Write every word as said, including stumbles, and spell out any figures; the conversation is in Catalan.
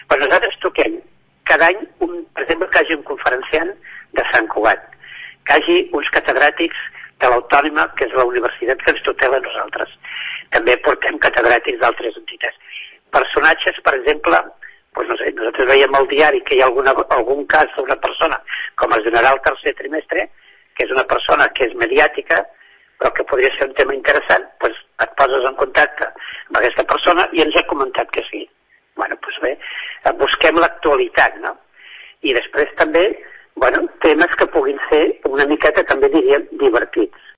Però nosaltres toquem cada any, un, per exemple, que hi hagi un conferenciant de Sant Cugat, que hi hagi uns catedràtics de l'Autònoma, que és la universitat que ens tutela a nosaltres. També portem catedràtics d'altres entitats. Personatges, per exemple, doncs no sé, nosaltres veiem al diari que hi ha alguna, algun cas d'una persona, com el general tercer trimestre, que és una persona que és mediàtica, però que podria ser un tema interessant, doncs et poses en contacte amb aquesta persona i ens ha comentat que sí. Bueno, doncs bé, busquem l'actualitat, no? I després també, bueno, temes que puguin ser una miqueta, també diríem, divertits.